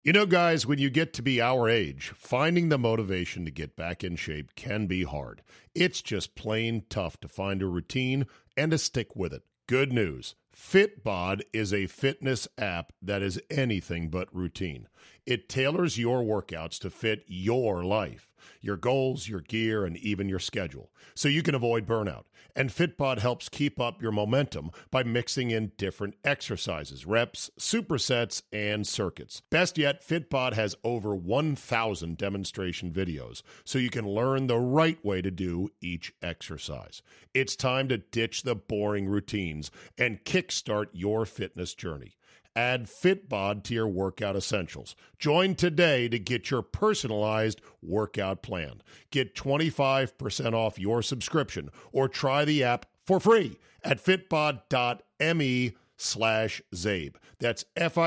You know, guys, when you get to be our age, finding the motivation to get back in shape can be hard. It's just plain tough to find a routine and to stick with it. Good news. Fitbod is a fitness app that is anything but routine. It tailors your workouts to fit your life, your goals, your gear, and even your schedule, so you can avoid burnout. And Fitbod helps keep up your momentum by mixing in different exercises, reps, supersets, and circuits. Best yet, Fitbod has over 1,000 demonstration videos, so you can learn the right way to do each exercise. It's time to ditch the boring routines and kickstart your fitness journey. Add Fitbod to your workout essentials. Join today to get your personalized workout plan. Get 25% off your subscription or try the app for free at fitbod.me/Zabe. That's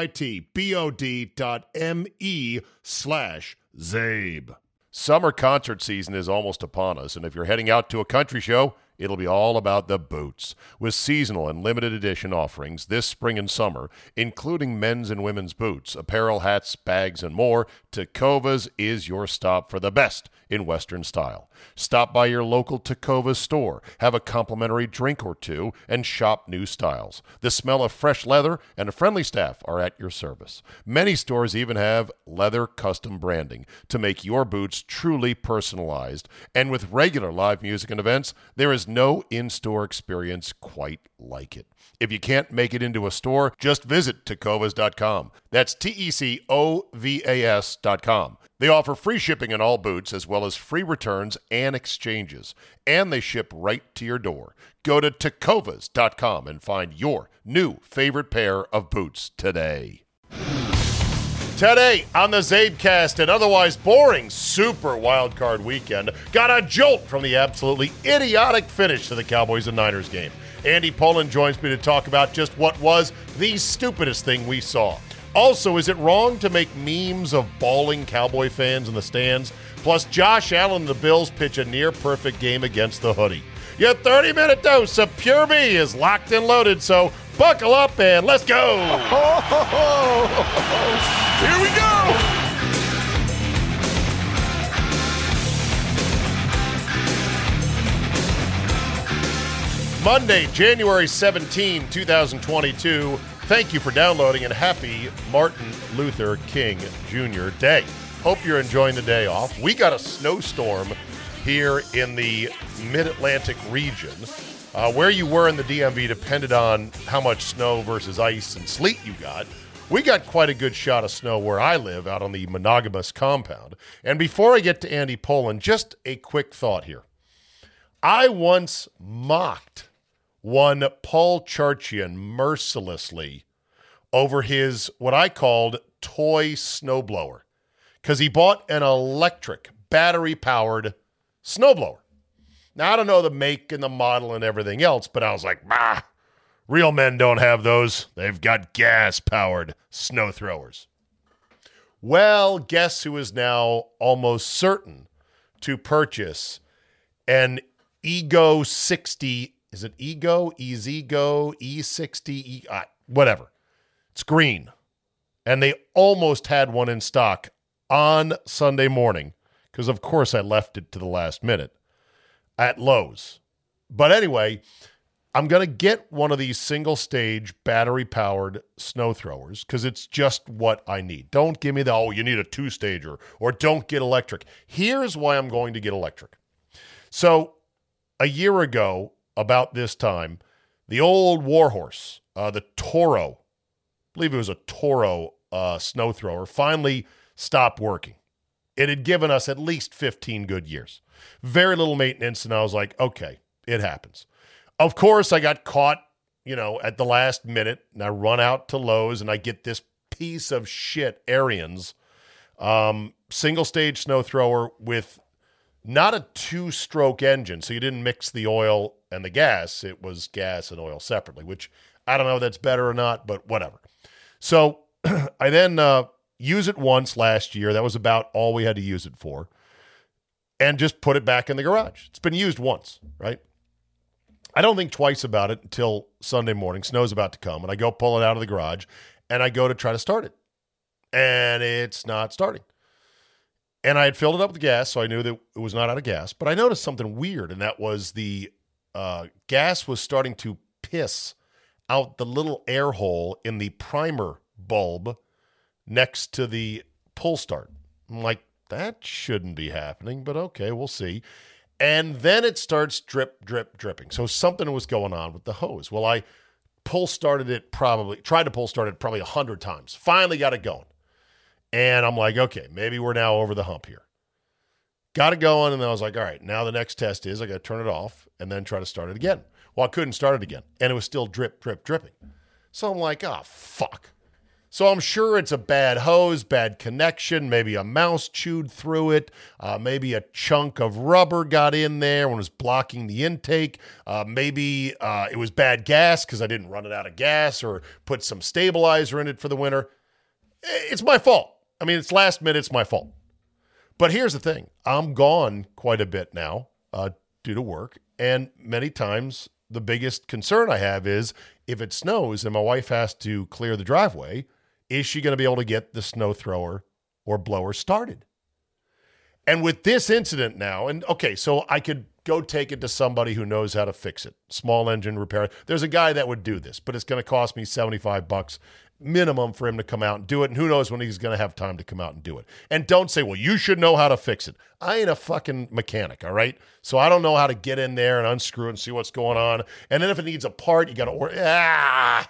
fitbod.me/Zabe. Summer concert season is almost upon us, and if you're heading out to a country show, it'll be all about the boots. With seasonal and limited edition offerings this spring and summer, including men's and women's boots, apparel, hats, bags, and more, Tecovas is your stop for the best in Western style. Stop by your local Tecovas store, have a complimentary drink or two, and shop new styles. The smell of fresh leather and a friendly staff are at your service. Many stores even have leather custom branding to make your boots truly personalized. And with regular live music and events, there is no in-store experience quite like it. If you can't make it into a store, just visit Tecovas.com. That's Tecovas.com. They offer free shipping on all boots, as well as free returns and exchanges. And they ship right to your door. Go to Tecovas.com and find your new favorite pair of boots today. Today on the Zabecast, an otherwise boring Super Wildcard weekend got a jolt from the absolutely idiotic finish to the Cowboys and Niners game. Andy Pollin joins me to talk about just what was the stupidest thing we saw. Also, is it wrong to make memes of bawling Cowboy fans in the stands? Plus, Josh Allen and the Bills pitch a near-perfect game against the Hoodie. Your 30-minute dose of Pure B is locked and loaded, so buckle up and let's go! Here we go! Monday, January 17, 2022. Thank you for downloading and happy Martin Luther King Jr. Day. Hope you're enjoying the day off. We got a snowstorm here in the Mid-Atlantic region. Where you were in the DMV depended on how much snow versus ice and sleet you got. We got quite a good shot of snow where I live out on the monogamous compound. And before I get to Andy Pollin, just a quick thought here. I once mocked one Paul Charchian mercilessly over his, what I called, toy snowblower, because he bought an electric, battery-powered snowblower. Now, I don't know the make and the model and everything else, but I was like, bah, real men don't have those. They've got gas-powered snow throwers. Well, guess who is now almost certain to purchase an Ego 60, is it Ego, E-Z-Go, E60, whatever. It's green. And they almost had one in stock on Sunday morning, because of course I left it to the last minute, at Lowe's. But anyway, I'm going to get one of these single-stage battery-powered snow throwers because it's just what I need. Don't give me the, you need a two-stager, or don't get electric. Here's why I'm going to get electric. So a year ago, about this time, the old Warhorse, the Toro, I believe it was a Toro snow thrower, finally stopped working. It had given us at least 15 good years. Very little maintenance, and I was like, okay, it happens. Of course, I got caught, at the last minute, and I run out to Lowe's, and I get this piece of shit Ariens single-stage snow thrower with not a two-stroke engine, so you didn't mix the oil and the gas. It was gas and oil separately, which I don't know if that's better or not, but whatever. So I then used it once last year. That was about all we had to use it for, and just put it back in the garage. It's been used once, right? I don't think twice about it until Sunday morning. Snow's about to come, and I go pull it out of the garage, and I go to try to start it. and it's not starting. And I had filled it up with gas, so I knew that it was not out of gas. But I noticed something weird, and that was the gas was starting to piss out the little air hole in the primer bulb next to the pull start. I'm like, that shouldn't be happening, but okay, we'll see. And then it starts dripping. So something was going on with the hose. Well, I tried to pull start it probably 100 times. Finally got it going. And I'm like, okay, maybe we're now over the hump here. Got it going, and then I was like, all right, now the next test is I got to turn it off and then try to start it again. Well, I couldn't start it again, and it was still dripping. So I'm like, oh, fuck. So I'm sure it's a bad hose, bad connection. Maybe a mouse chewed through it. Maybe a chunk of rubber got in there when it was blocking the intake. Maybe it was bad gas because I didn't run it out of gas or put some stabilizer in it for the winter. It's my fault. I mean, it's last minute. It's my fault. But here's the thing. I'm gone quite a bit now due to work. And many times the biggest concern I have is if it snows and my wife has to clear the driveway, is she going to be able to get the snow thrower or blower started? And with this incident now, and okay, so I could go take it to somebody who knows how to fix it. Small engine repair. There's a guy that would do this, but it's going to cost me $75 minimum for him to come out and do it. And who knows when he's going to have time to come out and do it. And don't say, well, you should know how to fix it. I ain't a fucking mechanic, all right? So I don't know how to get in there and unscrew and see what's going on. And then if it needs a part, you got to order.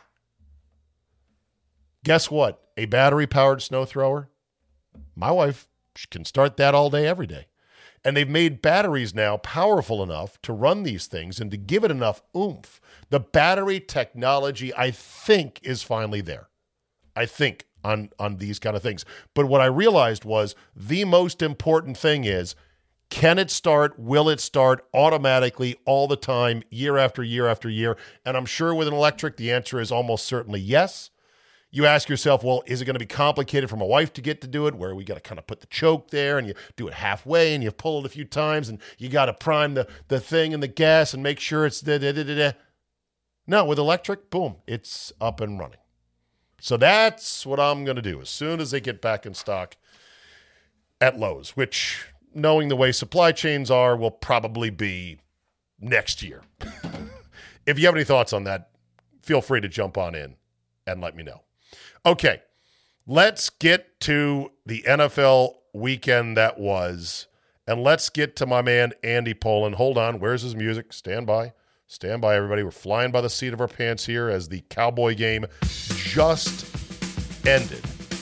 Guess what? A battery-powered snow thrower, my wife can start that all day, every day. And they've made batteries now powerful enough to run these things and to give it enough oomph. The battery technology, I think, is finally there. I think on these kind of things. But what I realized was the most important thing is, can it start? Will it start automatically all the time, year after year after year? And I'm sure with an electric, the answer is almost certainly yes. You ask yourself, well, is it going to be complicated for my wife to get to do it, where we got to kind of put the choke there and you do it halfway and you pull it a few times and you got to prime the thing and the gas and make sure it's da-da-da-da-da. No, with electric, boom, it's up and running. So that's what I'm going to do as soon as they get back in stock at Lowe's, which, knowing the way supply chains are, will probably be next year. If you have any thoughts on that, feel free to jump on in and let me know. Okay, let's get to the NFL weekend that was, and let's get to my man Andy Pollin. Hold on, where's his music? Stand by. Stand by, everybody. We're flying by the seat of our pants here as the Cowboy game just ended.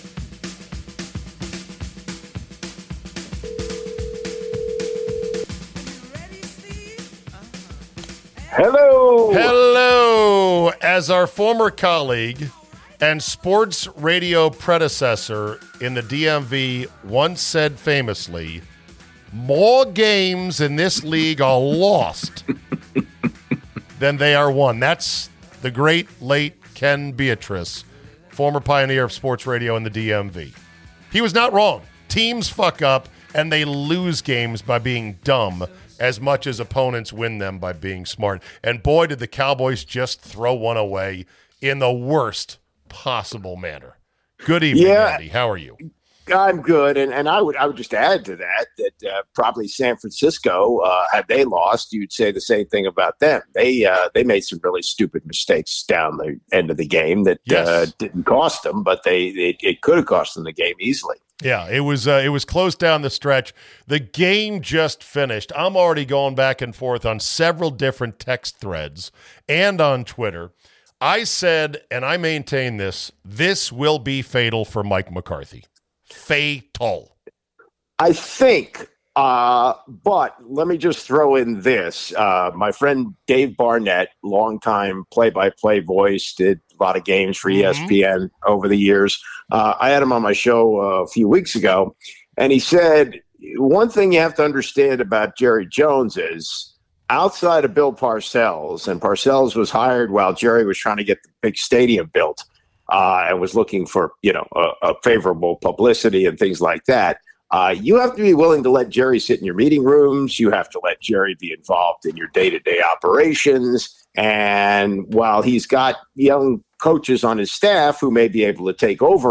Hello. Hello. As our former colleague and sports radio predecessor in the DMV once said famously, more games in this league are lost than they are won. That's the great late Ken Beatrice, former pioneer of sports radio in the DMV. He was not wrong. Teams fuck up and they lose games by being dumb as much as opponents win them by being smart. And boy, did the Cowboys just throw one away in the worst possible manner. Good evening, Andy. How are you? I'm good, and I would just add to that probably San Francisco, had they lost, you'd say the same thing about them. They made some really stupid mistakes down the end of the game that didn't cost them, but it could have cost them the game easily. Yeah, it was close down the stretch. The game just finished. I'm already going back and forth on several different text threads and on Twitter. I said, and I maintain this will be fatal for Mike McCarthy. Fatal. I think, but let me just throw in this. My friend Dave Barnett, longtime play-by-play voice, did a lot of games for ESPN over the years. I had him on my show a few weeks ago, and he said, one thing you have to understand about Jerry Jones is, outside of Bill Parcells, and Parcells was hired while Jerry was trying to get the big stadium built, and was looking for, a favorable publicity and things like that. You have to be willing to let Jerry sit in your meeting rooms. You have to let Jerry be involved in your day-to-day operations. And while he's got young coaches on his staff who may be able to take over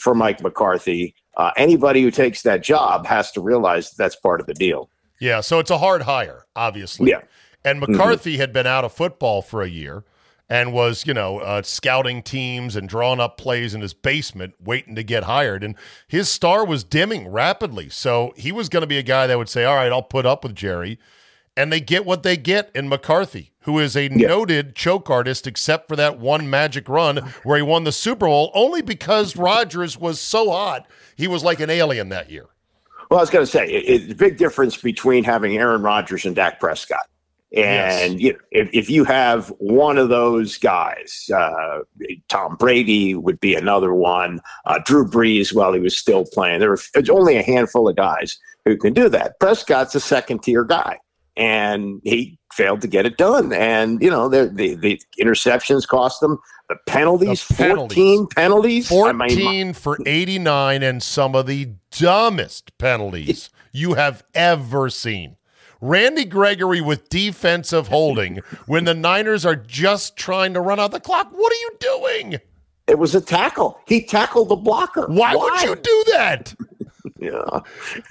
for Mike McCarthy. Anybody who takes that job has to realize that's part of the deal. Yeah, so it's a hard hire, obviously. Yeah. And McCarthy had been out of football for a year and was, scouting teams and drawing up plays in his basement waiting to get hired. And his star was dimming rapidly. So he was going to be a guy that would say, all right, I'll put up with Jerry. And they get what they get in McCarthy, who is a noted choke artist, except for that one magic run where he won the Super Bowl, only because Rodgers was so hot, he was like an alien that year. Well, I was going to say, it's a big difference between having Aaron Rodgers and Dak Prescott. And if you have one of those guys, Tom Brady would be another one, Drew Brees while he was still playing. There's only a handful of guys who can do that. Prescott's a second-tier guy. And he failed to get it done. And, the interceptions cost them. The penalties, 14 penalties. 14 for 89 and some of the dumbest penalties you have ever seen. Randy Gregory with defensive holding when the Niners are just trying to run out the clock. What are you doing? It was a tackle. He tackled the blocker. Why would you do that? Yeah.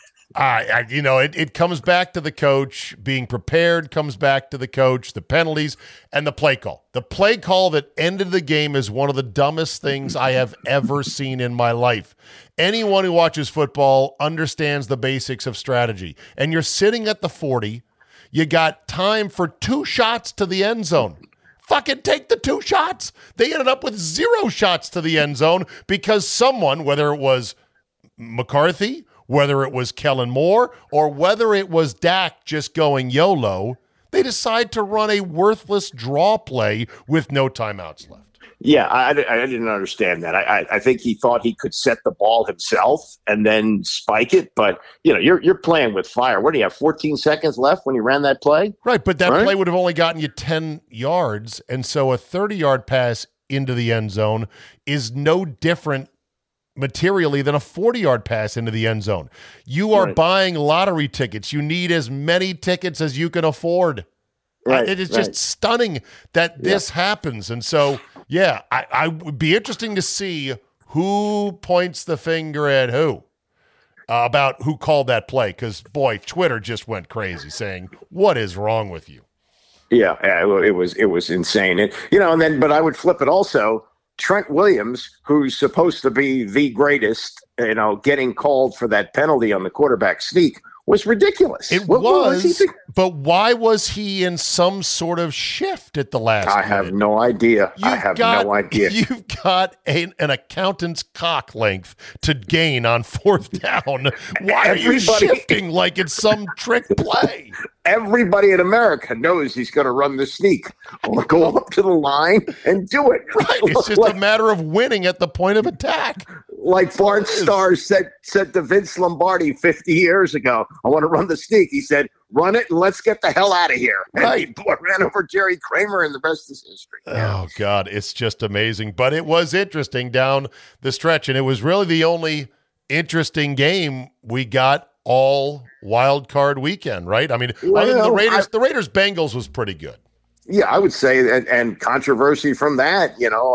It comes back to the coach. Being prepared comes back to the coach, the penalties, and the play call. The play call that ended the game is one of the dumbest things I have ever seen in my life. Anyone who watches football understands the basics of strategy. And you're sitting at the 40. You got time for 2 shots to the end zone. Fucking take the 2 shots. They ended up with 0 shots to the end zone because someone, whether it was McCarthy, whether it was Kellen Moore, or whether it was Dak just going YOLO, they decide to run a worthless draw play with no timeouts left. Yeah, I didn't understand that. I think he thought he could set the ball himself and then spike it. But, you're playing with fire. What do you have, 14 seconds left when you ran that play? Right, but that play would have only gotten you 10 yards. And so a 30-yard pass into the end zone is no different materially than a 40-yard pass into the end zone. You are buying lottery tickets. You need as many tickets as you can afford. Right, it is just stunning that this happens. And so, I would be interesting to see who points the finger at who about who called that play. Because, boy, Twitter just went crazy saying, what is wrong with you? Yeah, it was insane. But I would flip it also. Trent Williams, who's supposed to be the greatest, getting called for that penalty on the quarterback sneak was ridiculous. What was but why was he in some sort of shift at the last minute? I have no idea. No idea. You've got an accountant's cock length to gain on 4th down. Why are you shifting like it's some trick play? Everybody in America knows he's going to run the sneak. Go up to the line and do it. Right. It's just a matter of winning at the point of attack. Like Bart Starr said to Vince Lombardi 50 years ago, I want to run the sneak. He said, run it and let's get the hell out of here. Right. And he ran over Jerry Kramer and the rest is history. Oh, God. It's just amazing. But it was interesting down the stretch, and it was really the only interesting game we got all wild card weekend, right? I mean, the Raiders Bengals was pretty good. Yeah, I would say, and controversy from that,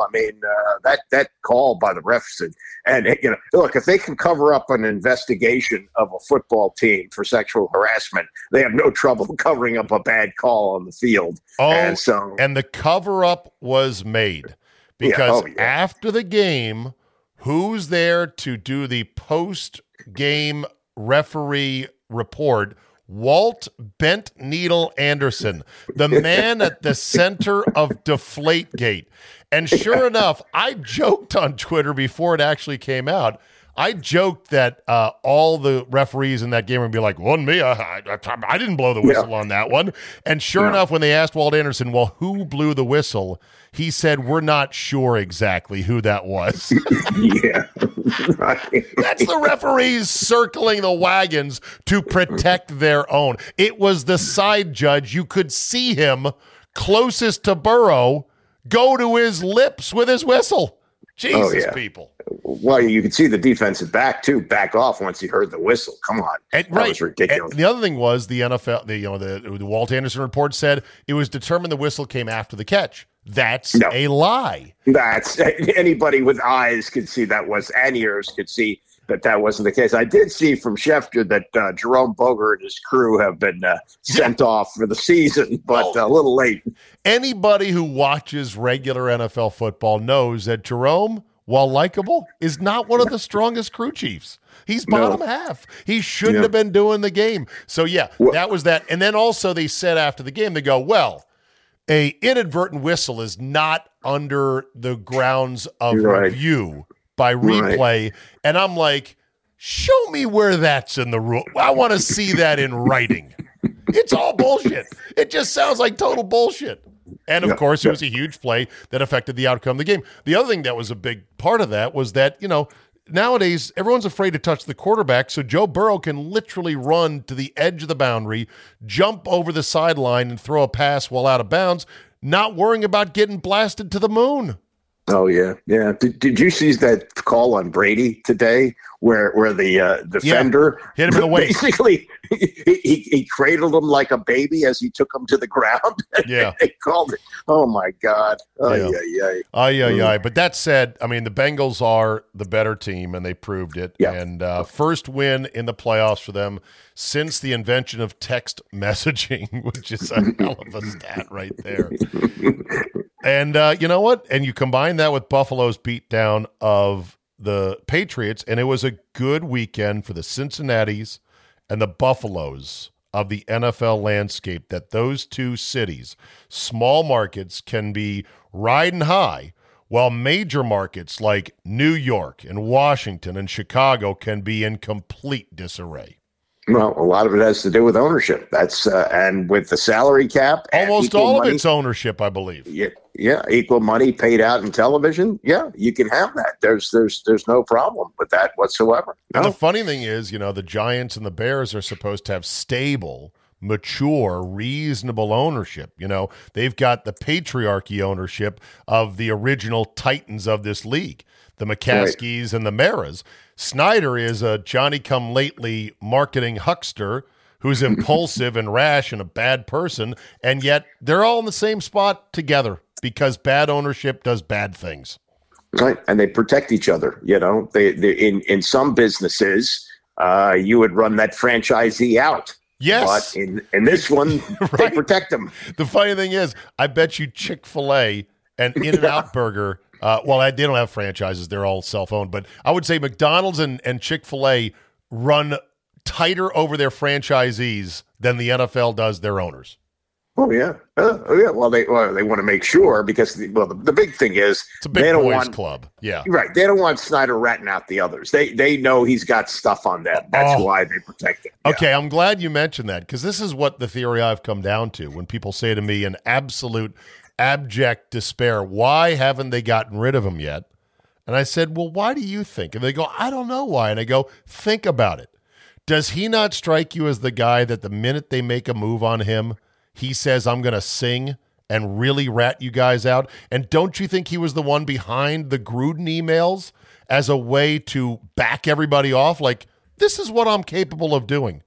that call by the refs and look, if they can cover up an investigation of a football team for sexual harassment, they have no trouble covering up a bad call on the field. Oh, and the cover up was made because after the game, who's there to do the post game referee report? Walt Bent Needle Anderson, the man at the center of Deflategate. And sure enough, I joked on Twitter before it actually came out. I joked that all the referees in that game would be like, wasn't me. I didn't blow the whistle on that one. And sure enough, when they asked Walt Anderson, well, who blew the whistle? He said, we're not sure exactly who that was. Yeah. That's the referees circling the wagons to protect their own. It was the side judge. You could see him closest to Burrow go to his lips with his whistle. Jesus, people. Well, you could see the defensive back too back off once he heard the whistle. Come on, that was ridiculous. And the other thing was the NFL. The Walt Anderson report said it was determined the whistle came after the catch. That's a lie. That's anybody with eyes could see that was, and ears could see that wasn't the case. I did see from Schefter that Jerome Boger and his crew have been sent off for the season, but a little late. Anybody who watches regular NFL football knows that Jerome, while likable, is not one of the strongest crew chiefs. He's bottom half. He shouldn't have been doing the game. So, that was that. And then also they said after the game, they go, well, a inadvertent whistle is not under the grounds of review by replay. And I'm like, show me where that's in the rule. I want to see that in writing. It's all bullshit. It just sounds like total bullshit. And, of course, it was a huge play that affected the outcome of the game. The other thing that was a big part of that was that, nowadays everyone's afraid to touch the quarterback, so Joe Burrow can literally run to the edge of the boundary, jump over the sideline, and throw a pass while out of bounds, not worrying about getting blasted to the moon. Oh, yeah. Did you see that call on Brady today where the defender hit him in the waist? Basically, he cradled him like a baby as he took him to the ground. Yeah. They called it. Oh, my God. But that said, I mean, the Bengals are the better team, and they proved it. Yeah. And first win in the playoffs for them since the invention of text messaging, which is a hell of a stat right there. And you know what? And you combine that with Buffalo's beatdown of the Patriots, and it was a good weekend for the Cincinnatis and the Buffaloes of the NFL landscape, that those two cities, small markets, can be riding high, while major markets like New York and Washington and Chicago can be in complete disarray. Well, a lot of it has to do with ownership. That's and with the salary cap, almost all of it's ownership, I believe. Yeah, equal money paid out in television. Yeah, you can have that. There's no problem with that whatsoever. No. And the funny thing is, the Giants and the Bears are supposed to have stable, mature, reasonable ownership. They've got the patriarchy ownership of the original titans of this league, the McCaskies and the Maras. Snyder is a Johnny-come-lately marketing huckster who's impulsive and rash and a bad person, and yet they're all in the same spot together because bad ownership does bad things. Right, and they protect each other. They in some businesses, you would run that franchisee out. Yes. But in this one, they protect them. The funny thing is, I bet you Chick-fil-A and In-N-Out Burger, they don't have franchises. They're all self-owned. But I would say McDonald's and Chick-fil-A run tighter over their franchisees than the NFL does their owners. Oh, yeah. Well, they want to make sure because, the big thing is it's a big boys club. Yeah. Right. They don't want Snyder ratting out the others. They know he's got stuff on them. That's why they protect him. Yeah. Okay, I'm glad you mentioned that because this is what the theory I've come down to when people say to me in absolute abject despair, why haven't they gotten rid of him yet? And I said, well, why do you think? And they go, I don't know why. And I go, think about it. Does he not strike you as the guy that the minute they make a move on him, he says, I'm going to sing and really rat you guys out? And don't you think he was the one behind the Gruden emails as a way to back everybody off? Like, this is what I'm capable of doing.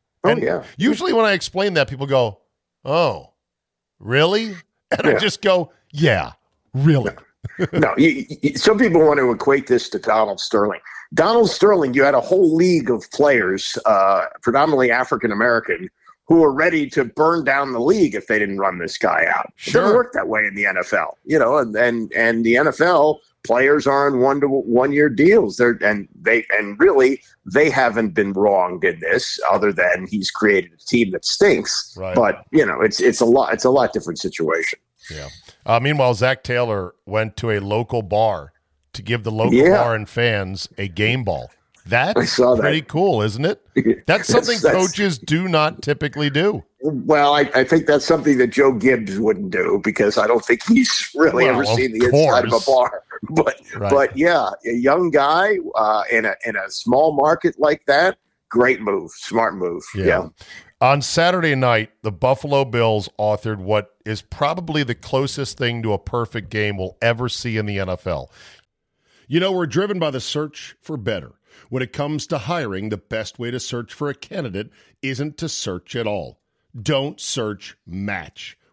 Usually when I explain that, people go, oh, really? And I just go, yeah, really. No, some people want to equate this to Donald Sterling. Donald Sterling, you had a whole league of players, predominantly African-American, who were ready to burn down the league if they didn't run this guy out. Sure. It doesn't work that way in the NFL, and the NFL players are on 1 year deals. They haven't been wronged in this, other than he's created a team that stinks. Right. But it's a lot different situation. Yeah. Meanwhile, Zach Taylor went to a local bar to give the local bar and fans a game ball. That's pretty cool, isn't it? That's something coaches do not typically do. Well, I think that's something that Joe Gibbs wouldn't do because I don't think he's really ever seen the inside of a bar. But yeah, a young guy in a small market like that, great move, smart move. Yeah. On Saturday night, the Buffalo Bills authored what is probably the closest thing to a perfect game we'll ever see in the NFL. We're driven by the search for better. When it comes to hiring, the best way to search for a candidate isn't to search at all. Don't search, match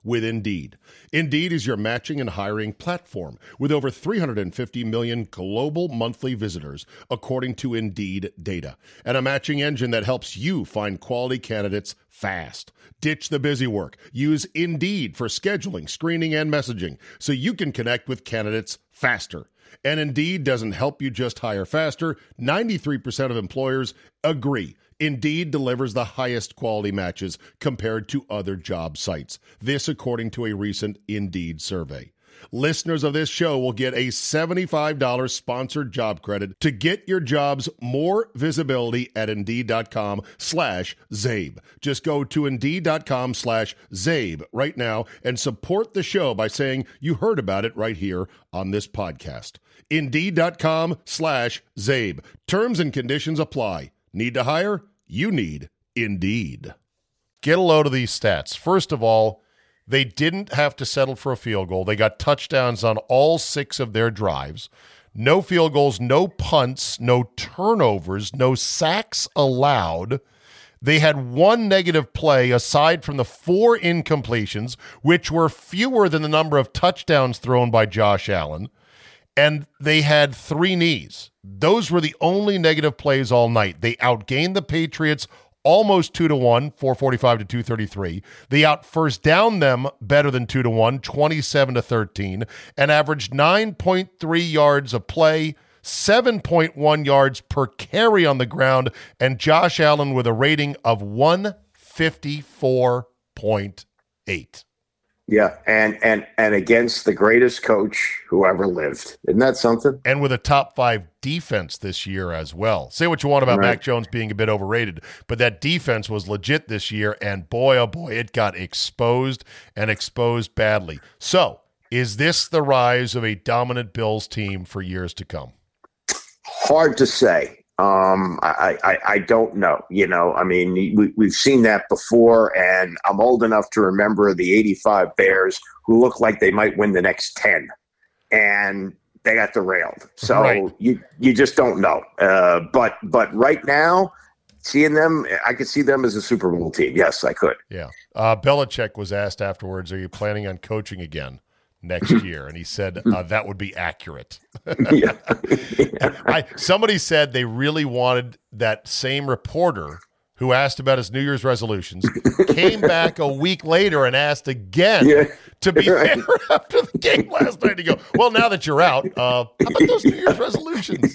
with Indeed. Indeed is your matching and hiring platform with over 350 million global monthly visitors, according to Indeed data, and a matching engine that helps you find quality candidates fast. Ditch the busy work. Use Indeed for scheduling, screening, and messaging so you can connect with candidates faster. And Indeed doesn't help you just hire faster. 93% of employers agree. Indeed delivers the highest quality matches compared to other job sites. This according to a recent Indeed survey. Listeners of this show will get a $75 sponsored job credit to get your jobs more visibility at Indeed.com/Zabe. Just go to Indeed.com/Zabe right now and support the show by saying you heard about it right here on this podcast. Indeed.com/Zabe. Terms and conditions apply. Need to hire? You need Indeed. Get a load of these stats. First of all, they didn't have to settle for a field goal. They got touchdowns on all 6 of their drives. No field goals, no punts, no turnovers, no sacks allowed. They had 1 negative play aside from the 4 incompletions, which were fewer than the number of touchdowns thrown by Josh Allen. And they had 3 knees. Those were the only negative plays all night. They outgained the Patriots almost 2-1, 445-233. They out first down them better than 2-1, 27-13, and averaged 9.3 yards a play, 7.1 yards per carry on the ground, and Josh Allen with a rating of 154.8. Yeah, and against the greatest coach who ever lived. Isn't that something? And with a top 5 defense this year as well. Say what you want about Mac Jones being a bit overrated, but that defense was legit this year, and boy, oh boy, it got exposed and exposed badly. So, is this the rise of a dominant Bills team for years to come? Hard to say. I don't know. You know, I mean, we've seen that before, and I'm old enough to remember the 85 Bears who looked like they might win the next 10, and they got derailed. So you just don't know. But right now, seeing them, I could see them as a Super Bowl team. Yes, I could. Yeah. Belichick was asked afterwards, are you planning on coaching again next year? And he said that would be accurate. Yeah. Somebody said they really wanted that same reporter who asked about his New Year's resolutions came back a week later and asked again to be there after the game last night. To go, well, now that you're out, how about those New Year's resolutions?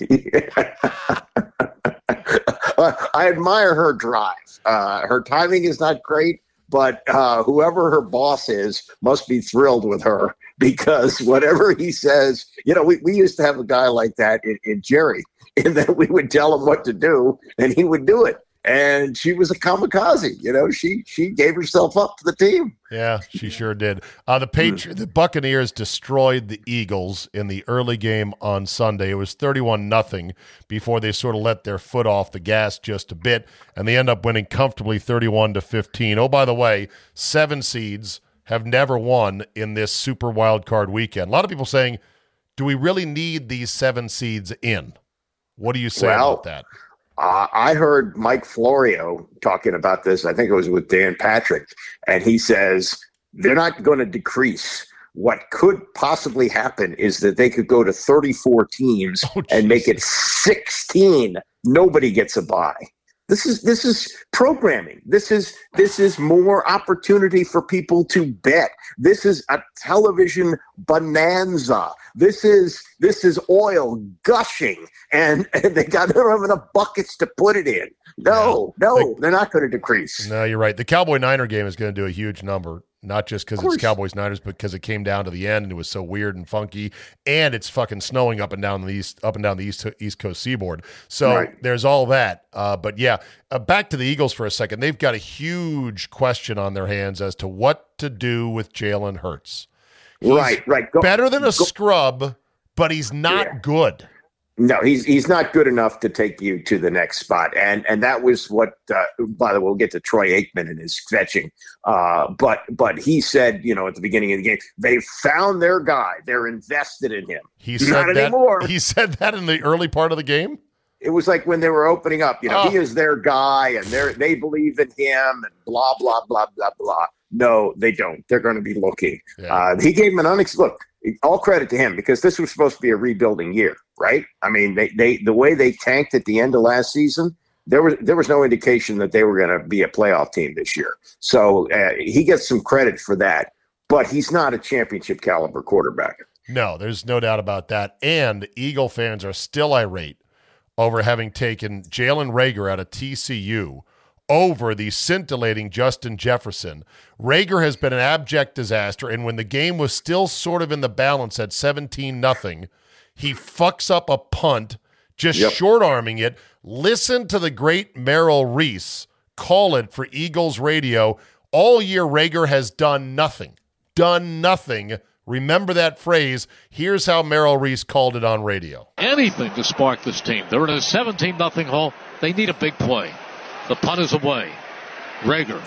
I admire her drive. Her timing is not great, but whoever her boss is must be thrilled with her, because whatever he says, you know, we used to have a guy like that in Jerry, in that we would tell him what to do and he would do it. And she was a kamikaze, you know, she gave herself up to the team. Yeah, she sure did. The Buccaneers destroyed the Eagles in the early game on Sunday. It was 31-0 before they sort of let their foot off the gas just a bit, and they end up winning comfortably 31-15. Oh, by the way, 7 seeds have never won in this Super Wild Card weekend. A lot of people saying, do we really need these 7 seeds in? What do you say about that? I heard Mike Florio talking about this. I think it was with Dan Patrick, and he says they're not going to decrease. What could possibly happen is that they could go to 34 teams and make it 16. Nobody gets a bye. This is programming. This is more opportunity for people to bet. This is a television bonanza. This is oil gushing, and they don't have enough buckets to put it in. No, they're not going to decrease. No, you're right. The Cowboy-Niner game is going to do a huge number. Not just because it's Cowboys-Niners, but because it came down to the end and it was so weird and funky, and it's fucking snowing up and down the East Coast seaboard. So there's all that. But yeah, back to the Eagles for a second. They've got a huge question on their hands as to what to do with Jalen Hurts. He's better than a scrub, but he's not good. No, he's not good enough to take you to the next spot. And that was what, by the way, we'll get to Troy Aikman and his fetching. But he said, you know, at the beginning of the game, they found their guy. They're invested in him. He said that anymore. He said that in the early part of the game? It was like when they were opening up, you know, he is their guy and they believe in him and blah, blah, blah, blah, blah. No, they don't. They're going to be looking. Yeah. He gave him an look. All credit to him because this was supposed to be a rebuilding year, right? I mean, they the way they tanked at the end of last season, there was no indication that they were going to be a playoff team this year. So he gets some credit for that, but he's not a championship caliber quarterback. No, there's no doubt about that. And Eagle fans are still irate over having taken Jalen Reagor out of TCU over the scintillating Justin Jefferson. Reagor has been an abject disaster, and when the game was still sort of in the balance at 17-0, he fucks up a punt, just short-arming it. Listen to the great Merrill Reese call it for Eagles radio. All year, Reagor has done nothing. Done nothing. Remember that phrase. Here's how Merrill Reese called it on radio. Anything to spark this team. They're in a 17-0 hole. They need a big play. The punt is away. Reagor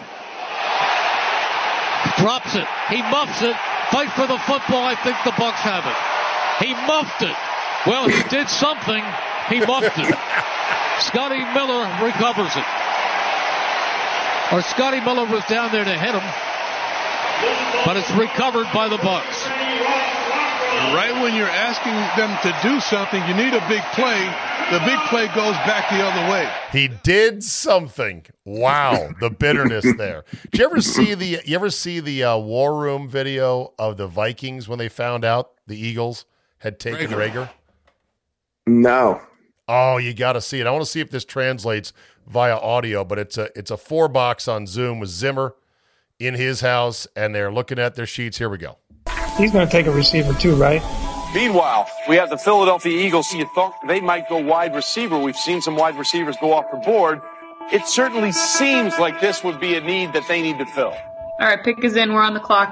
drops it. He muffs it. Fight for the football. I think the Bucs have it. He muffed it. Well, he did something. He muffed it. Scotty Miller recovers it. Or Scotty Miller was down there to hit him. But it's recovered by the Bucs. Right when you're asking them to do something, you need a big play. The big play goes back the other way. He did something. Wow, the bitterness there. Did you ever see the War Room video of the Vikings when they found out the Eagles had taken Reagor? No. Oh, you got to see it. I want to see if this translates via audio, but it's a 4-box on Zoom with Zimmer in his house, and they're looking at their sheets. Here we go. He's going to take a receiver too, right? Meanwhile, we have the Philadelphia Eagles. You thought they might go wide receiver. We've seen some wide receivers go off the board. It certainly seems like this would be a need that they need to fill. All right, pick is in. We're on the clock.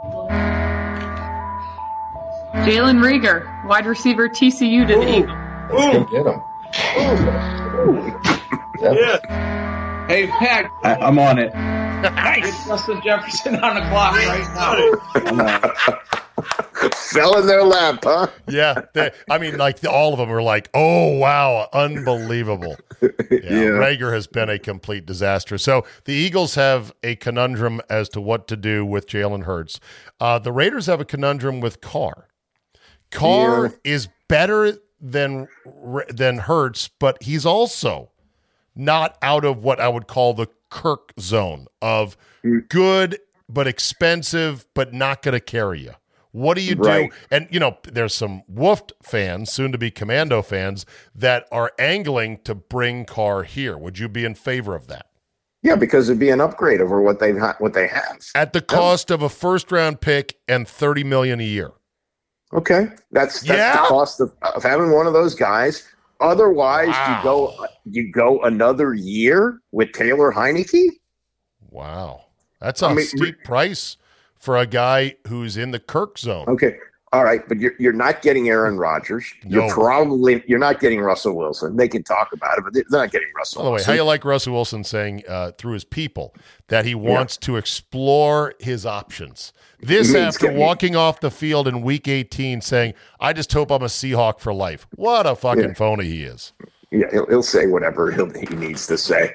Jalen Reagor, wide receiver, TCU to the Eagles. Let's go get him. Yeah. Hey, Pat. I'm on it. Nice. Justin Jefferson on the clock right now. Fell in their lap, huh? Yeah. All of them were like, oh, wow, unbelievable. Yeah. Reagor has been a complete disaster. So the Eagles have a conundrum as to what to do with Jalen Hurts. The Raiders have a conundrum with Carr. Carr is better than Hurts, but he's also not out of what I would call the Kirk zone of good but expensive but not going to carry you. What do you do? Right. And, there's some Woofed fans, soon-to-be Commando fans, that are angling to bring Carr here. Would you be in favor of that? Yeah, because it'd be an upgrade over what they have. At the cost of a first-round pick and $30 million a year. Okay. That's the cost of having one of those guys. Otherwise, you go another year with Taylor Heineke? Wow. That's a steep price for a guy who's in the Kirk zone. Okay. All right, but you're not getting Aaron Rodgers. No. You're not getting Russell Wilson. They can talk about it, but they're not getting Russell Wilson. By the way, Wilson. how you like Russell Wilson saying through his people that he wants to explore his options? This after walking off the field in Week 18 saying, I just hope I'm a Seahawk for life. What a fucking phony he is. Yeah, he'll say whatever he needs to say,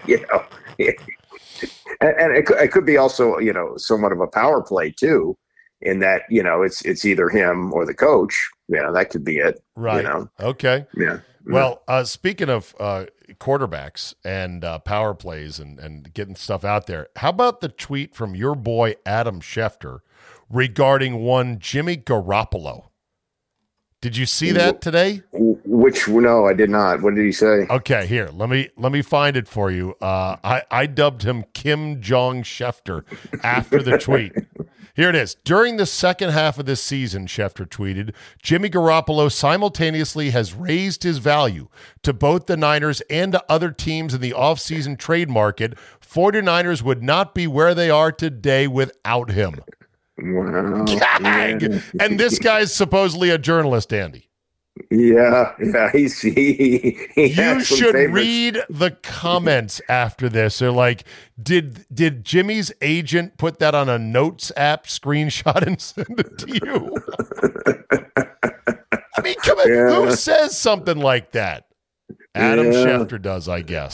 And it could be also, somewhat of a power play too, in that, it's either him or the coach. Yeah, that could be it. Right. Okay. Yeah. Well, speaking of quarterbacks and power plays and getting stuff out there, how about the tweet from your boy Adam Schefter regarding one Jimmy Garoppolo? Did you see that today? No, I did not. What did he say? Okay, here, let me find it for you. I dubbed him Kim Jong Schefter after the tweet. Here it is. During the second half of this season, Schefter tweeted, Jimmy Garoppolo simultaneously has raised his value to both the Niners and to other teams in the offseason trade market. 49ers would not be where they are today without him. Wow. Gag! And this guy's supposedly a journalist, Andy. Yeah, he you should read the comments after this. They're like, did Jimmy's agent put that on a notes app screenshot and send it to you? Come on, who says something like that? Adam Schefter does, I guess.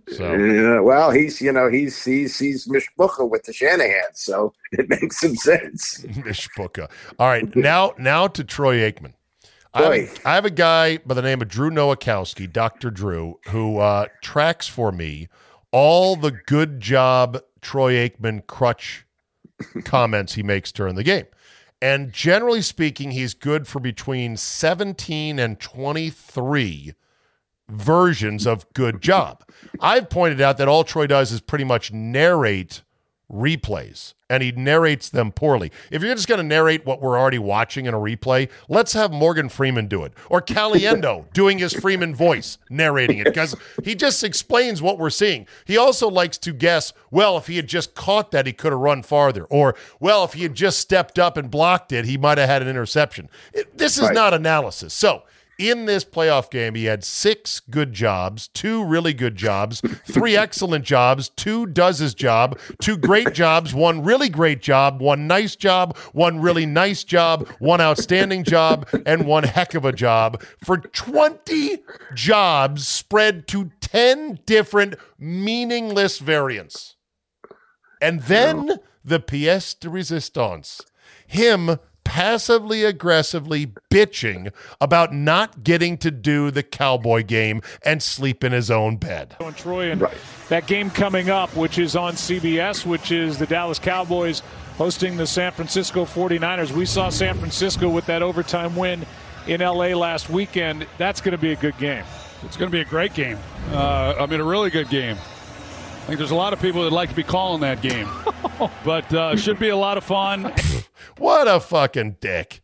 So well, he's Mishbucha with the Shanahan, so it makes some sense. Mishbucha. All right, now to Troy Aikman. I have a guy by the name of Drew Nowakowski, Dr. Drew, who tracks for me all the good job Troy Aikman crutch comments he makes during the game. And generally speaking, he's good for between 17 and 23 versions of good job. I've pointed out that all Troy does is pretty much narrate replays, and he narrates them poorly. If you're just going to narrate what we're already watching in a replay, let's have Morgan Freeman do it, or Caliendo doing his Freeman voice narrating it, because he just explains what we're seeing. He also likes to guess, well, if he had just caught that, he could have run farther, or, well, if he had just stepped up and blocked it, he might have had an interception. This is not analysis. So in this playoff game, he had 6 good jobs, 2 really good jobs, 3 excellent jobs, 2 does his job, 2 great jobs, 1 really great job, 1 nice job, 1 really nice job, 1 outstanding job, and 1 heck of a job for 20 jobs spread to 10 different meaningless variants. And then the pièce de résistance, him passively aggressively bitching about not getting to do the Cowboy game and sleep in his own bed. Troy, and that game coming up, which is on CBS, which is the Dallas Cowboys hosting the San Francisco 49ers. We saw San Francisco with that overtime win in LA last weekend. That's going to be a good game. It's going to be a great game. A really good game. I think there's a lot of people that like to be calling that game, but should be a lot of fun. What a fucking dick.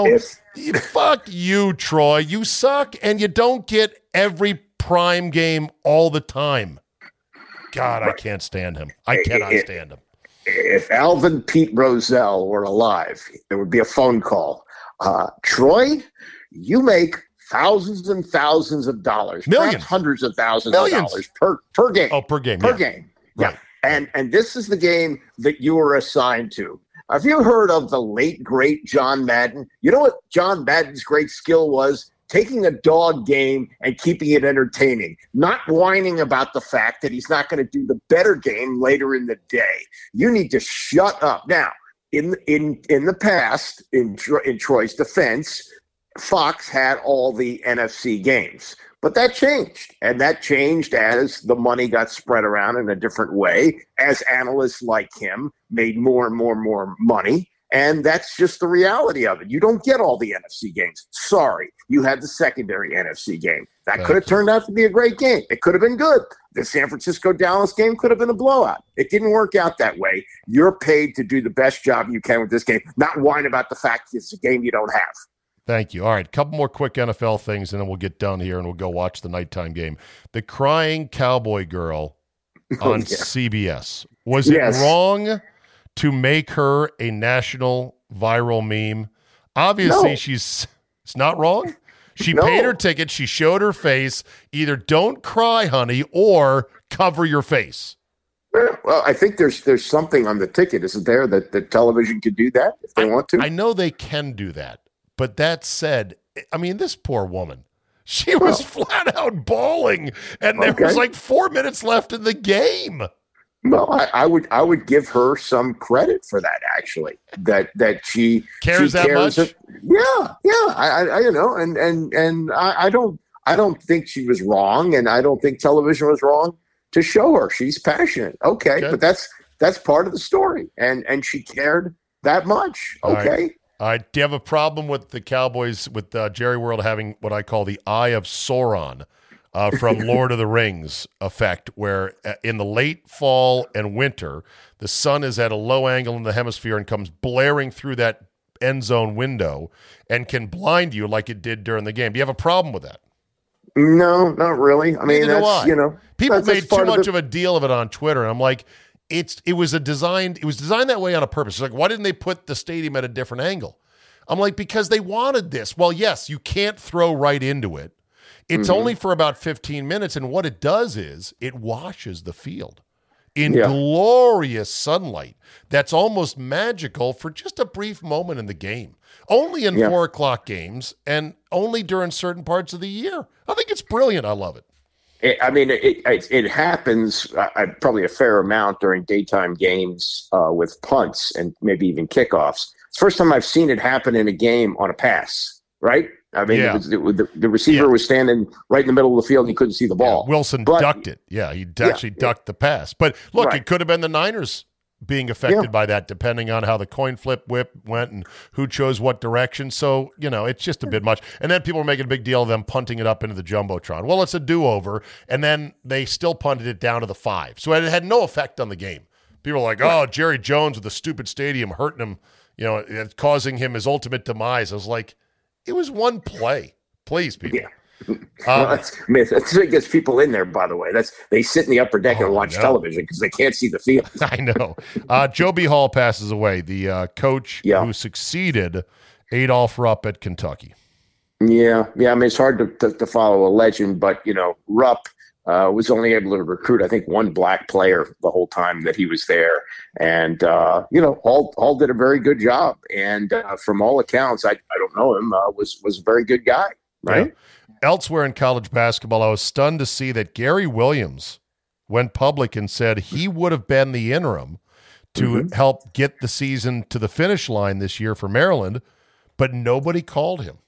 Fuck you, Troy. You suck, and you don't get every prime game all the time. God, I can't stand him. I cannot stand him. If Alvin Pete Rozelle were alive, there would be a phone call. Troy, you make thousands and thousands of dollars, millions, hundreds of thousands of dollars per game. Oh, per game. Game. Right. Yeah. And this is the game that you were assigned to. Have you heard of the late, great John Madden? You know what John Madden's great skill was? Taking a dog game and keeping it entertaining, not whining about the fact that he's not going to do the better game later in the day. You need to shut up. Now, in the past, in Troy's defense, Fox had all the NFC games. But that changed, and that changed as the money got spread around in a different way, as analysts like him made more and more money, and that's just the reality of it. You don't get all the NFC games. Sorry, you had the secondary NFC game. That could have turned out to be a great game. It could have been good. The San Francisco-Dallas game could have been a blowout. It didn't work out that way. You're paid to do the best job you can with this game, not whine about the fact it's a game you don't have. Thank you. All right, a couple more quick NFL things, and then we'll get done here and we'll go watch the nighttime game. The crying cowboy girl on CBS. Was it wrong to make her a national viral meme? Obviously, it's not wrong. She paid her ticket. She showed her face. Either don't cry, honey, or cover your face. Well, I think there's something on the ticket, isn't there, that the television could do that if they want to? I know they can do that. But that said, I mean, this poor woman, she was flat out bawling, and there was like 4 minutes left in the game. Well, I would give her some credit for that, actually. That she cares that much. I don't think she was wrong, and I don't think television was wrong to show her. She's passionate, okay. But that's part of the story, and she cared that much, okay. All right. Do you have a problem with the Cowboys, with Jerry World having what I call the Eye of Sauron from Lord of the Rings effect, where in the late fall and winter, the sun is at a low angle in the hemisphere and comes blaring through that end zone window and can blind you like it did during the game? Do you have a problem with that? No, not really. I mean, people made too much of a deal of it on Twitter, and I'm like, It was designed that way on a purpose. It's like, why didn't they put the stadium at a different angle? I'm like, because they wanted this. Well, yes, you can't throw right into it. It's only for about 15 minutes, and what it does is it washes the field in glorious sunlight that's almost magical for just a brief moment in the game. Only in 4 o'clock games and only during certain parts of the year. I think it's brilliant. I love it. It happens probably a fair amount during daytime games with punts and maybe even kickoffs. It's the first time I've seen it happen in a game on a pass, right? I mean, the receiver was standing right in the middle of the field and he couldn't see the ball. Yeah, Wilson ducked it. Yeah, he actually ducked the pass. But look, it could have been the Niners being affected by that, depending on how the coin flip whip went and who chose what direction. So, it's just a bit much. And then people were making a big deal of them punting it up into the Jumbotron. Well, it's a do-over, and then they still punted it down to the 5. So it had no effect on the game. People were like, Jerry Jones with the stupid stadium hurting him, causing him his ultimate demise. I was like, it was one play. Please, people. Yeah. That's what gets people in there, by the way. They sit in the upper deck and watch television because they can't see the field. I know. Joe B. Hall passes away, the coach who succeeded Adolph Rupp at Kentucky. Yeah. I mean, it's hard to follow a legend, but, Rupp was only able to recruit, I think, one black player the whole time that he was there. And, Hall did a very good job. And from all accounts, I don't know him, was a very good guy, right? Yeah. Elsewhere in college basketball, I was stunned to see that Gary Williams went public and said he would have been the interim to help get the season to the finish line this year for Maryland, but nobody called him.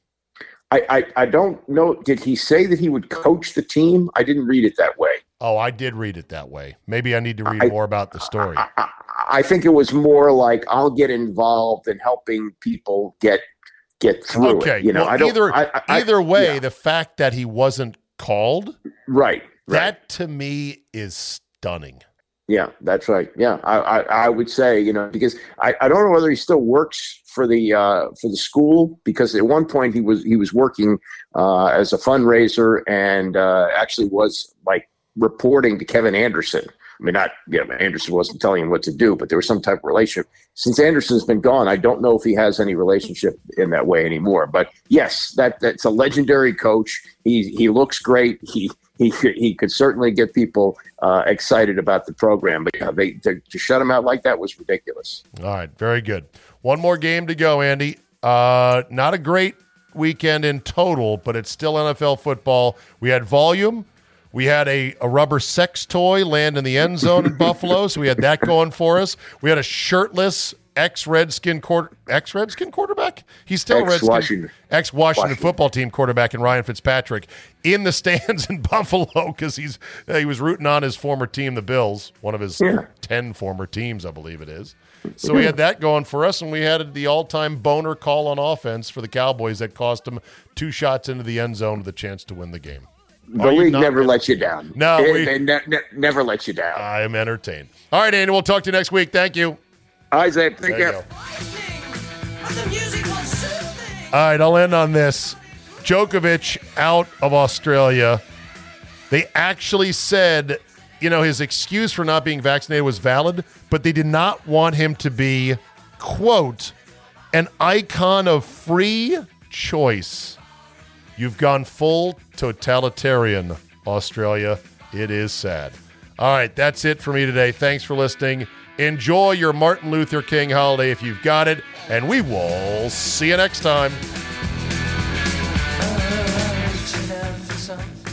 I don't know. Did he say that he would coach the team? I didn't read it that way. Oh, I did read it that way. Maybe I need to read more about the story. I think it was more like I'll get involved in helping people get through it. Either way, the fact that he wasn't called, right, that to me is stunning. Yeah, that's right. Yeah, I would say, because I don't know whether he still works for the school, because at one point he was working as a fundraiser and actually was like reporting to Kevin Anderson. I mean, Anderson wasn't telling him what to do, but there was some type of relationship. Since Anderson's been gone, I don't know if he has any relationship in that way anymore. But yes, that's a legendary coach. He looks great. He could certainly get people excited about the program. But to shut him out like that was ridiculous. All right, very good. One more game to go, Andy. Not a great weekend in total, but it's still NFL football. We had volume. We had a rubber sex toy land in the end zone in Buffalo, so we had that going for us. We had a shirtless ex-Redskin quarterback. He's still ex-Washington football team quarterback, and Ryan Fitzpatrick in the stands in Buffalo because he was rooting on his former team, the Bills, one of his 10 former teams, I believe it is. So we had that going for us, and we had the all-time boner call on offense for the Cowboys that cost them 2 shots into the end zone with a chance to win the game. The league never lets you down. No, they never let you down. I am entertained. All right, Andy, we'll talk to you next week. Thank you. Isaac, take care. All right, I'll end on this. Djokovic out of Australia. They actually said, his excuse for not being vaccinated was valid, but they did not want him to be, quote, an icon of free choice. You've gone full totalitarian, Australia. It is sad. All right, that's it for me today. Thanks for listening. Enjoy your Martin Luther King holiday if you've got it, and we will see you next time.